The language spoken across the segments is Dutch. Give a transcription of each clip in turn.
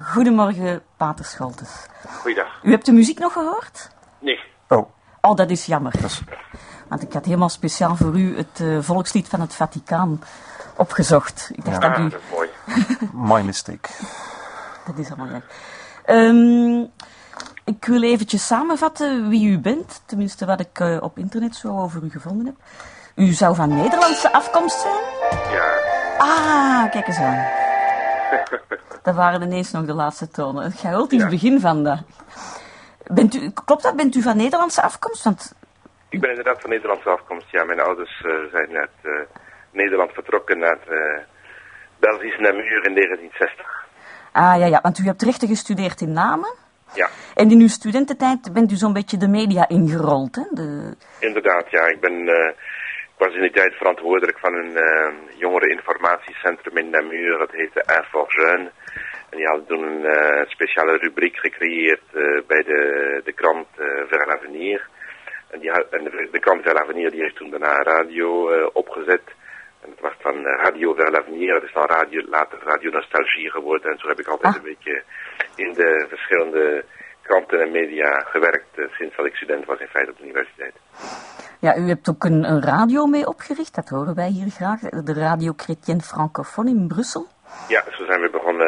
Goedemorgen, Pater Scholtes. Goeiedag. U hebt de muziek nog gehoord? Nee. Oh, dat is jammer. Want ik had helemaal speciaal voor u het volkslied van het Vaticaan opgezocht. Ik dacht dat u... dat is mooi. My mistake. Dat is allemaal leuk. Ik wil eventjes samenvatten wie u bent. Tenminste, wat ik op internet zo over u gevonden heb. U zou van Nederlandse afkomst zijn? Ja. Ah, kijk eens aan. Dat waren ineens nog de laatste tonen. Het chaotisch begin van dat. Klopt dat? Bent u van Nederlandse afkomst? Want... Ik ben inderdaad van Nederlandse afkomst. Ja, mijn ouders zijn uit Nederland vertrokken naar Belgisch Namur in 1960. Ah, ja, want u hebt rechten gestudeerd in Namen. Ja. En in uw studententijd bent u zo'n beetje de media ingerold, hè? Inderdaad, ja. Ik was in die tijd verantwoordelijk van een jongereninformatiecentrum in Namur. Dat heette Info Jeune. En die hadden toen een speciale rubriek gecreëerd bij de krant Vers l'Avenir. En de krant Vers l'Avenir die heeft toen daarna radio opgezet. En het was dan Radio Vers l'Avenir. Dat is dan later Radio Nostalgie geworden. En zo heb ik altijd een beetje in de verschillende kranten en media gewerkt sinds dat ik student was in feite op de universiteit. Ja, u hebt ook een radio mee opgericht, dat horen wij hier graag. De Radio Chrétienne Francophone in Brussel. Ja, zo zijn we begonnen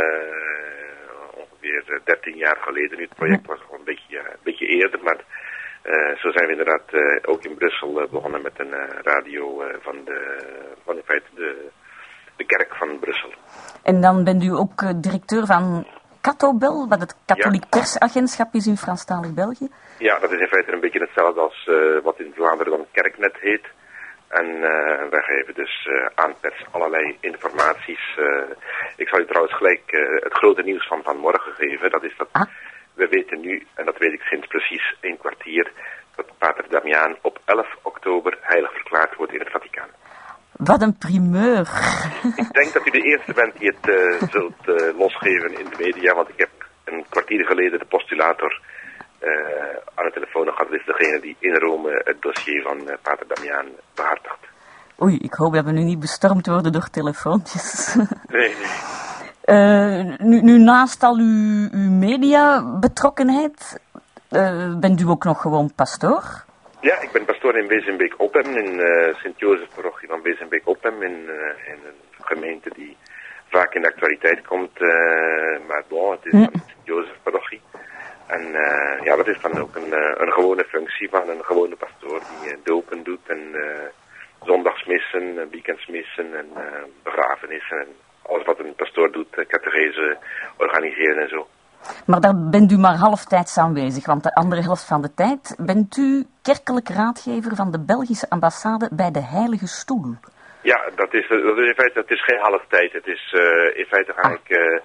ongeveer 13 jaar geleden. Nu, het project was al een beetje eerder, maar zo zijn we inderdaad ook in Brussel begonnen met een radio van in feite de kerk van Brussel. En dan bent u ook directeur van Catobel, wat het katholiek persagentschap is in Franstalig België. Ja, dat is in feite een beetje hetzelfde als wat in Vlaanderen dan Kerknet heet. En wij geven dus aan pers allerlei informaties. Ik zal u trouwens gelijk het grote nieuws van vanmorgen geven. Dat is dat we weten nu, en dat weet ik sinds precies een kwartier, dat Pater Damiaan op 11 oktober heilig verklaard wordt in het Vaticaan. Wat een primeur. Ik denk dat u de eerste bent die het zult losgeven in de media, want ik heb een kwartier geleden de postulator aan de telefoon gehad. Dat is degene die in Rome het dossier van Pater Damiaan behartigt. Oei, ik hoop dat we nu niet bestormd worden door telefoontjes. Nee. Nu naast al uw mediabetrokkenheid, bent u ook nog gewoon pastoor? Ja, ik ben pastoor in Wezenbeek-Oppem, in Sint-Jozef-parochie van Wezenbeek-Oppem, in een gemeente die vaak in de actualiteit komt, maar bon, het is van de Sint-Jozef-parochie. En ja, dat is dan ook een gewone functie van een gewone pastoor die dopen doet en zondagsmissen, weekendsmissen en begrafenissen en alles wat een pastoor doet, catechese organiseren en zo. Maar daar bent u maar halftijds aanwezig, want de andere helft van de tijd bent u kerkelijk raadgever van de Belgische ambassade bij de Heilige Stoel. Ja, dat is in feite, het is geen halftijd. Het is in feite ga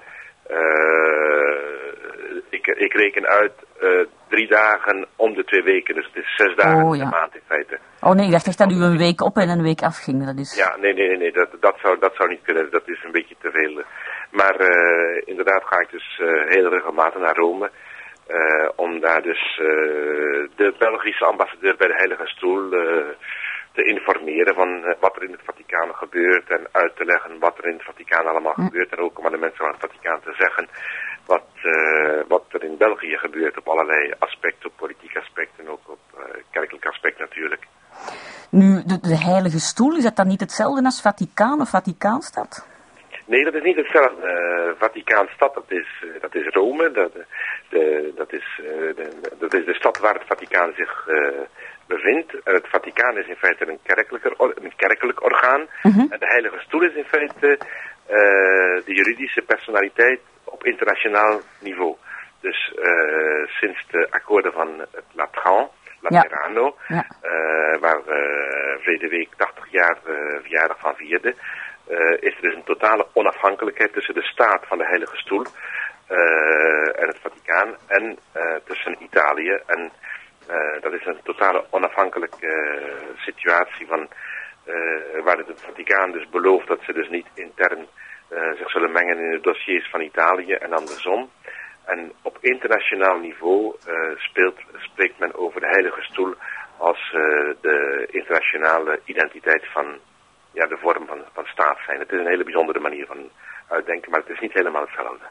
ik reken uit 3 dagen om de 2 weken, dus het is 6 dagen in de maand in feite. Oh nee, ik dacht echt dat u een week op en een week afging. Dat is... Ja, nee, dat zou niet kunnen, dat is een beetje te veel. Maar inderdaad ga ik dus heel regelmatig naar Rome, om daar dus de Belgische ambassadeur bij de Heilige Stoel te informeren van wat er in het Vaticaan gebeurt en uit te leggen wat er in het Vaticaan allemaal gebeurt en ook om aan de mensen van het Vaticaan te zeggen wat er in België gebeurt op allerlei aspecten, op politiek aspecten en ook op kerkelijk aspect natuurlijk. Nu, de Heilige Stoel, is dat dan niet hetzelfde als Vaticaan of Vaticaanstad? Nee, dat is niet hetzelfde. Vaticaanstad, dat is Rome. Dat is de stad waar het Vaticaan zich bevindt. En het Vaticaan is in feite een kerkelijk orgaan. En de Heilige Stoel is in feite de juridische personaliteit op internationaal niveau. Dus sinds de akkoorden van het Laterano, waar verleden week 80 jaar verjaardag van vierde, is er dus een totale onafhankelijkheid tussen de staat van de Heilige Stoel en het Vaticaan en tussen Italië. En dat is een totale onafhankelijke situatie van waar het Vaticaan dus belooft dat ze dus niet intern zich zullen mengen in de dossiers van Italië en andersom. En op internationaal niveau spreekt men over de Heilige Stoel als de internationale identiteit van de vorm van staat zijn. Het is een hele bijzondere manier van uitdenken, maar het is niet helemaal hetzelfde.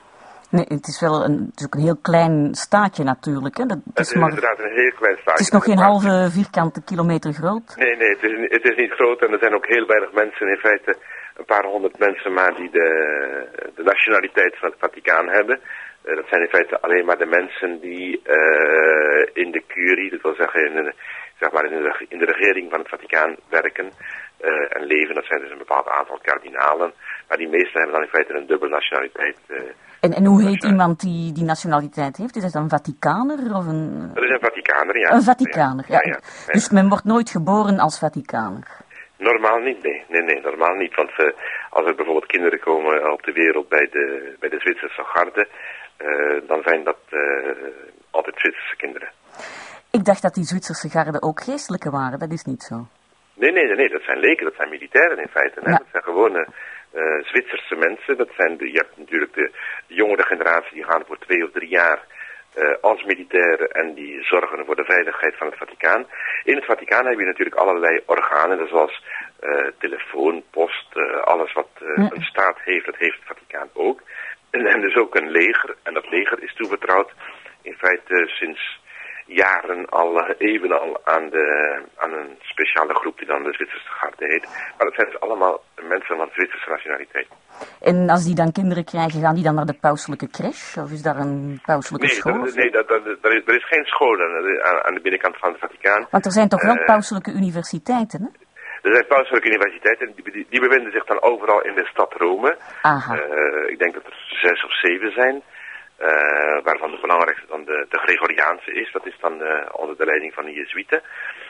Nee, het is ook een heel klein staatje natuurlijk. Hè? Het is inderdaad een heel klein staatje. Het is nog geen halve vierkante kilometer groot. Nee, het is niet groot en er zijn ook heel weinig mensen, in feite een paar honderd mensen maar die de nationaliteit van het Vaticaan hebben. Dat zijn in feite alleen maar de mensen die in de curie, dat wil zeggen in de regering van het Vaticaan werken en leven. Dat zijn dus een bepaald aantal kardinalen. Maar die meesten hebben dan in feite een dubbele nationaliteit. En hoe heet iemand die nationaliteit heeft? Is dat een Vaticaner of een... Dat is een Vaticaner, ja. Een Vaticaner, ja. Dus men wordt nooit geboren als Vaticaner? Normaal niet, nee, normaal niet. Want als er bijvoorbeeld kinderen komen op de wereld bij de Zwitserse garde, dan zijn dat altijd Zwitserse kinderen. Ik dacht dat die Zwitserse garde ook geestelijke waren, dat is niet zo. Nee, dat zijn leken, dat zijn militairen in feite. Ja. Dat zijn gewone Zwitserse mensen. Je hebt natuurlijk de jongere generatie, die gaan voor 2 of 3 jaar als militairen en die zorgen voor de veiligheid van het Vaticaan. In het Vaticaan heb je natuurlijk allerlei organen, zoals telefoon, post, alles wat een staat heeft, dat heeft het Vaticaan ook. En dus ook een leger, en dat leger is toevertrouwd in feite sinds jaren eeuwen al aan een speciale groep die dan de Zwitserse garde heet. Maar dat zijn dus allemaal mensen van Zwitserse nationaliteit. En als die dan kinderen krijgen, gaan die dan naar de pauselijke crash? Of is daar een pauselijke school? Er is geen school aan de binnenkant van het Vaticaan. Want er zijn toch wel pauselijke universiteiten, hè? Er zijn pauselijke universiteiten, die bevinden zich dan overal in de stad Rome. Ik denk dat er 6 of 7 zijn. Waarvan de belangrijkste dan de Gregoriaanse is. Dat is dan onder de leiding van de Jezuïeten.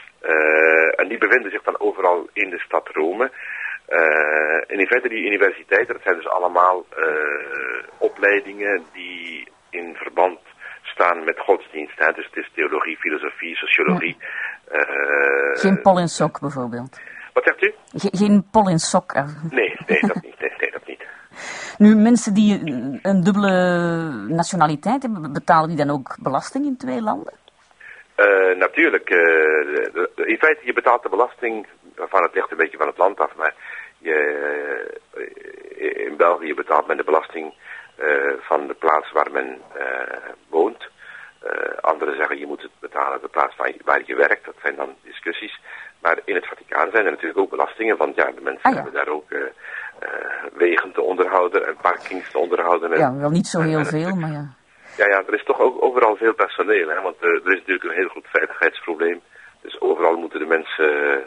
En die bevinden zich dan overal in de stad Rome. En in feite die universiteiten, dat zijn dus allemaal opleidingen die in verband staan met godsdienst. Hè? Dus het is theologie, filosofie, sociologie. Ja. Geen Pol en Sok bijvoorbeeld. Wat zegt u? Geen Pol en Sok. Nee, dat niet. Nee, dat niet. Nu, mensen die een dubbele nationaliteit hebben, betalen die dan ook belasting in 2 landen? Natuurlijk. In feite, je betaalt de belasting, waarvan het ligt een beetje van het land af, maar in België betaalt men de belasting van de plaats waar men woont. Anderen zeggen je moet het betalen de plaats waar je werkt. Dat zijn dan discussies. Maar in het Vaticaan zijn er natuurlijk ook belastingen, want ja, de mensen hebben daar ook wegen te onderhouden en parkings te onderhouden. Ja, wel niet zo heel veel, maar ja. Ja, er is toch ook overal veel personeel, hè, want er is natuurlijk een heel goed veiligheidsprobleem. Dus overal moeten de mensen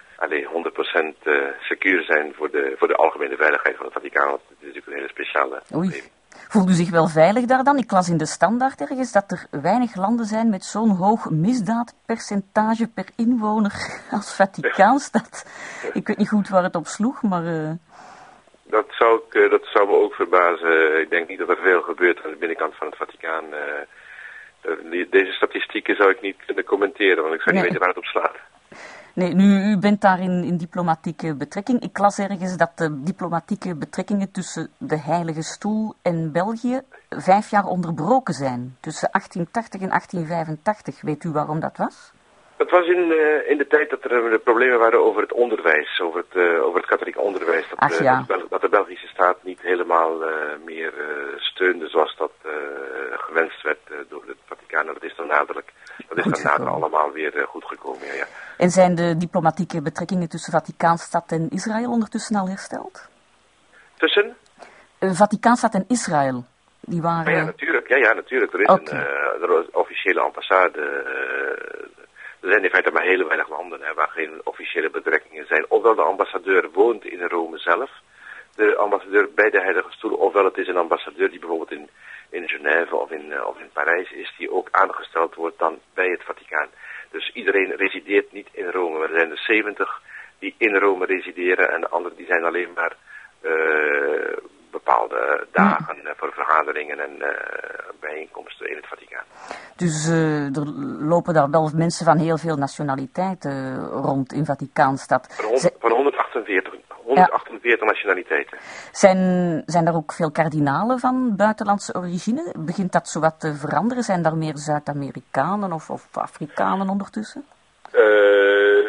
100% secuur zijn voor de algemene veiligheid van het Vaticaan. Want het is natuurlijk een hele speciale probleem. Voelt u zich wel veilig daar dan? Ik las in de Standaard ergens dat er weinig landen zijn met zo'n hoog misdaadpercentage per inwoner als Vaticaanstad. Ik weet niet goed waar het op sloeg, maar... Dat zou me ook verbazen. Ik denk niet dat er veel gebeurt aan de binnenkant van het Vaticaan. Deze statistieken zou ik niet kunnen commenteren, want ik zou niet weten waar het op slaat. Nee, nu, u bent daar in diplomatieke betrekking. Ik las ergens dat de diplomatieke betrekkingen tussen de Heilige Stoel en België 5 jaar onderbroken zijn. Tussen 1880 en 1885. Weet u waarom dat was? Het was in de tijd dat er problemen waren over het onderwijs, over het katholiek onderwijs. Dat de Belgische staat niet helemaal meer steunde zoals dat gewenst werd door het Vaticaan. Dat is dan nader allemaal weer goed gekomen. Ja. En zijn de diplomatieke betrekkingen tussen Vaticaanstad en Israël ondertussen al hersteld? Tussen? Vaticaanstad en Israël. Die waren... Ja, natuurlijk. Ja, natuurlijk. Er is een officiële ambassade. Er zijn in feite maar heel weinig landen waar geen officiële betrekkingen zijn. Ofwel de ambassadeur woont in Rome zelf, de ambassadeur bij de Heilige Stoel, ofwel het is een ambassadeur die bijvoorbeeld in Genève of in Parijs is, die ook aangesteld wordt dan bij het Vaticaan. Dus iedereen resideert niet in Rome. Maar er zijn er 70 die in Rome resideren en de anderen die zijn alleen maar bepaalde dagen voor vergaderingen en bijeenkomsten in het Vaticaan. Dus er lopen daar wel mensen van heel veel nationaliteiten rond in Vaticaanstad. Van 148 nationaliteiten. Zijn er ook veel kardinalen van buitenlandse origine? Begint dat zowat te veranderen? Zijn er meer Zuid-Amerikanen of Afrikanen ondertussen?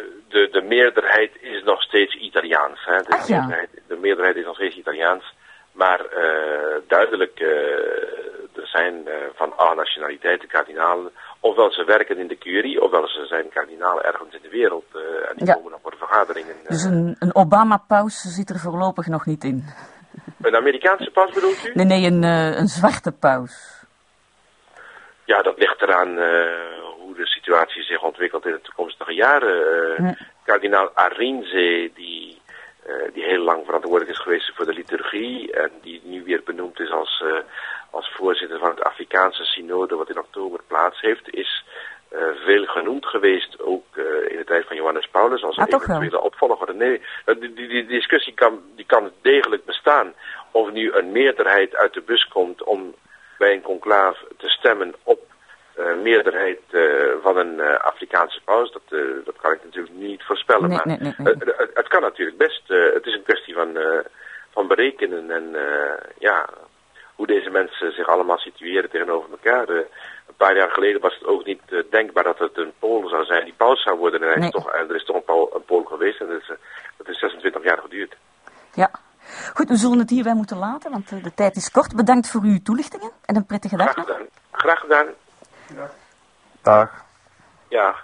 De meerderheid is nog steeds Italiaans. Hè? De meerderheid is nog steeds Italiaans. Maar duidelijk, er zijn van alle nationaliteiten kardinalen, ofwel ze werken in de curie, ofwel ze zijn kardinalen ergens in de wereld. En die komen dan voor vergaderingen. Dus een Obama-paus zit er voorlopig nog niet in? Een Amerikaanse paus bedoelt u? Nee, een zwarte paus. Ja, dat ligt eraan hoe de situatie zich ontwikkelt in de toekomstige jaren. Kardinaal Arinze, die heel lang verantwoordelijk is geweest voor de liturgie en die nu weer benoemd is als voorzitter van het Afrikaanse synode, wat in oktober plaats heeft, is veel genoemd geweest, ook in de tijd van Johannes Paulus, als een eventuele opvolger. Nee, die discussie kan degelijk bestaan. Of nu een meerderheid uit de bus komt om bij een conclave te stemmen op meerderheid van een Afrikaanse paus, dat kan ik natuurlijk niet voorspellen. Nee, maar nee. Het kan natuurlijk best. Het is een kwestie van berekenen en hoe deze mensen zich allemaal situeren tegenover elkaar. Een paar jaar geleden was het ook niet denkbaar dat het een Pool zou zijn die paus zou worden. En er is toch een Pool geweest en dat is 26 jaar geduurd. Ja. Goed, we zullen het hierbij moeten laten, want de tijd is kort. Bedankt voor uw toelichtingen en een prettige dag nog. Graag gedaan. Dag. Ja.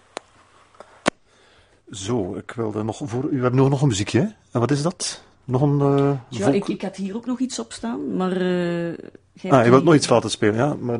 Zo, ik wilde nog u hebben nog een muziekje, hè? En wat is dat? Nog een ja, ik had hier ook nog iets op staan, maar... je wilt nog iets laten spelen, ja, maar...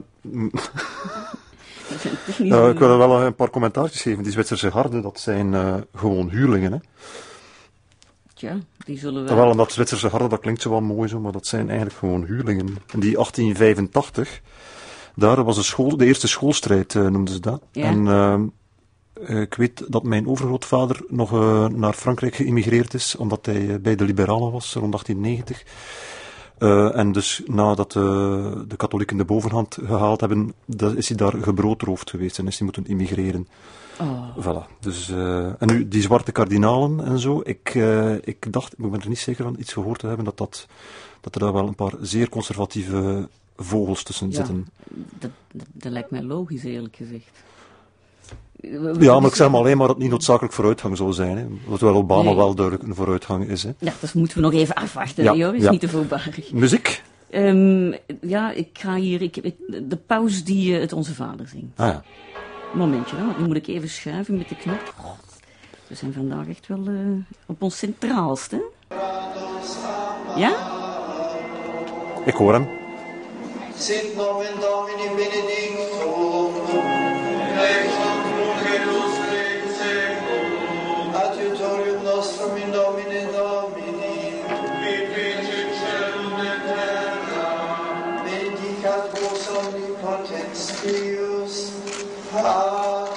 ik wil er wel een paar commentaartjes geven. Die Zwitserse garden, dat zijn gewoon huurlingen, hè? Tja, die zullen wel... Terwijl dat Zwitserse garde, dat klinkt zo wel mooi zo, maar dat zijn eigenlijk gewoon huurlingen. En die 1885, daar was de eerste schoolstrijd, noemden ze dat. Ja. En ik weet dat mijn overgrootvader nog naar Frankrijk geïmigreerd is, omdat hij bij de liberalen was, rond 1890. En dus nadat de katholieken de bovenhand gehaald hebben, is hij daar gebroodroofd geweest en is hij moeten immigreren. Oh. Voilà. Dus, en nu, die zwarte kardinalen en zo, ik dacht, ik ben er niet zeker van iets gehoord te hebben, dat er daar wel een paar zeer conservatieve vogels tussen zitten. Dat lijkt mij logisch, eerlijk gezegd. Ja, maar ik zeg maar alleen maar dat het niet noodzakelijk vooruitgang zou zijn. Hè. Terwijl Obama wel duidelijk een vooruitgang is. Hè. Ja, dat moeten we nog even afwachten. Ja, Leo, is niet te voorbarig. Muziek? Ik ga hier... de paus die het Onze Vader zingt. Ah ja. Momentje, want nu moet ik even schuiven met de knop. God, we zijn vandaag echt wel op ons centraalst, hè? Ja? Ik hoor hem. Sit nomen Domini benedictum, ex nunc angelus secum, adiutorium nostrum in Domine Domini, qui fecit celum et terra, benedicat vos omnipotens Deus, Amen.